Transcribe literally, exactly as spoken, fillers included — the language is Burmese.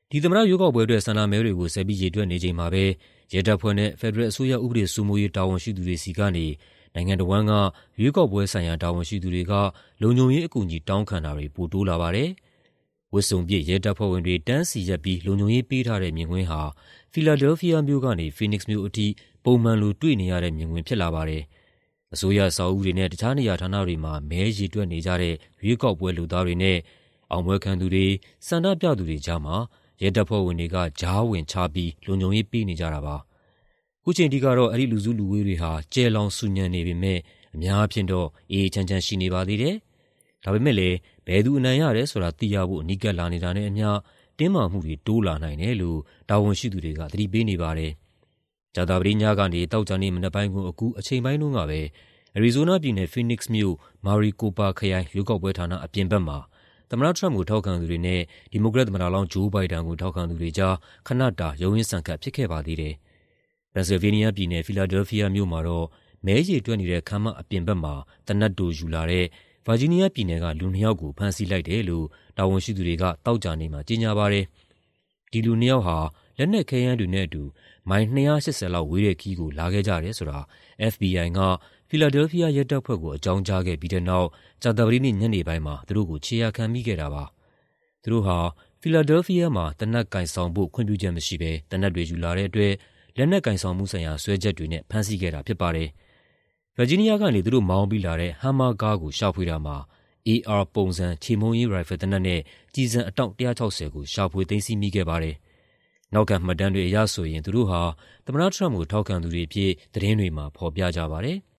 ဒီသမ္မတရွေးကောက်ပွဲအတွက်ဆန္ဒမဲတွေကိုဆက်ပြီးရေတွက်နေချိန်မှာပဲရဲတပ်ဖွဲ့နဲ့ဖက်ဒရယ်အစိုးရဥပဒေစိုးမိုးရေးတာဝန်ရှိသူတွေဆီကနေနိုင်ငံတစ်ဝန်းကရွေးကောက်ပွဲဆိုင်ရာတာဝန်ရှိသူတွေကလုံခြုံရေးအကူအညီတောင်းခံတာတွေပိုတိုးလာပါတယ်။ဝတ်စုံပြည့်ရဲတပ်ဖွဲ့ဝင်တွေတန်းစီရပ်ပြီးလုံခြုံရေးပေးထားတဲ့မြင်ကွင်းဟာဖီလာဒဲလ်ဖီးယားမြို့ကနေဖီနစ်က်စ်မြို့အထိပုံမှန်လိုတွေ့နေရတဲ့မြင်ကွင်းဖြစ်လာပါတယ်။အစိုးရစာအုပ်တွေနဲ့တခြားနေရာဌာနတွေမှာမဲရေတွက်နေကြတဲ့ရွေးကောက်ပွဲလူသားတွေနဲ့အောင်ပွဲခံသူတွေဆန္ဒပြသူတွေကြားမှာရဲတပ်ဖွဲ့ဝင်တွေကကြားဝင်ချပြီးလုံခြုံရေးပေးနေကြတာပါ။ခုချိန်ထိကတော့အဲ့ဒီလူစုလူဝေးတွေဟာကျဲလောင်ဆူညံနေပေမဲ့အများအပြားတော့အေးအေးချမ်းချမ်းရှိနေပါသေးတယ်။ဒါပေမဲ့လည်းဘယ်သူအနိုင်ရတယ်ဆိုတာသိရဖို့အနီးကပ်လာနေတာနဲ့အမျှတင်းမာမှုတွေတိုးလာနိုင်တယ်လို့တာဝန်ရှိသူတွေကသတိပေးနေပါတယ်။ကြာသပတေးညကနေသောကြာနေ့မနက်ပိုင်းကိုအခုအချိန်ပိုင်းတုန်းကပဲအရီဇိုးနားပြည်နယ်ဖီနစ်က်စ်မြို့မာရီကိုပါခရိုင်ရွေးကောက်ပွဲဌာနအပြင်ဘက်မှာသမ္မတထရမ့်ကိုထောက်ခံသူတွေနဲ့ဒီမိုကရက်သမ္မတလောင်းဂျိုးဘိုင်ဒန်ကိုထောက်ခံသူတွေကြားခဏတာရုန်းရင်းဆန်ခတ်ဖြစ်ခဲ့ပါသေးတယ်။ပန်ဆယ်ဗေးနီးယားပြည်နယ်ဖီလာဒဲလ်ဖီးယားမြို့မှာတော့မဲရေတွက်နေတဲ့ခန်းမအပြင်ဘက်မှာသေနတ်တိုယူလာတဲ့ဗာဂျီးနီးယားပြည်နယ်ကလူနှစ်ယောက်ကိုဖမ်းဆီးလိုက်တယ်လို့တာဝန်ရှိသူတွေကသောကြာနေ့မှာကြေညာပါတယ်။ဒီလူနှစ်ယောက်ဟာလက်နက်ခဲယမ်းတွေနဲ့အတူမိုင်၂၈၀လောက်ဝေးတဲ့ခရီးကိုလာခဲ့ကြတယ်ဆိုတာ အက်ဖ်ဘီအိုင် ကဖီလာဒဲလ်ဖီးယားရဲတပ်ဖွဲ့ကိုအကြောင်းကြားခဲ့ပြီးတဲ့နောက်ကြာသပတေးနေ့ညနေပိုင်းမှာသူတို့ကိုခြေရာခံမိခဲ့တာပါ။သူတို့ဟာဖီလာဒဲလ်ဖီးယားမှာသေနတ်ကိုင်ဆောင်ဖို့ခွင့်ပြုချက်မရှိဘဲသေနတ်တွေယူလာတဲ့အတွက်လက်နက်ကိုင်ဆောင်မှုဆိုင်ရာစွဲချက်တွေနဲ့ဖမ်းဆီးခဲ့တာဖြစ်ပါတယ်။ဗာဂျီးနီးယားကနေသူတို့မောင်းပြီးလာတဲ့ဟမ်မာကားကိုရှာဖွေတာမှာ အေအာ ပုံစံချေမှုန်းရေးရိုင်ဖယ်သေနတ်နဲ့ကျည်ဆံအတောင့်၁၆၀ကိုရှာဖွေသိမ်းဆည်းမိခဲ့ပါတယ်။နောက်ခံမှတ်တမ်းတွေအရဆိုရင်သူတို့ဟာသမ္မတထရမ့်ကိုထောက်ခံသူတွေအဖြစ်သတင်းတွေမှာဖော်ပြကြပါတယ်။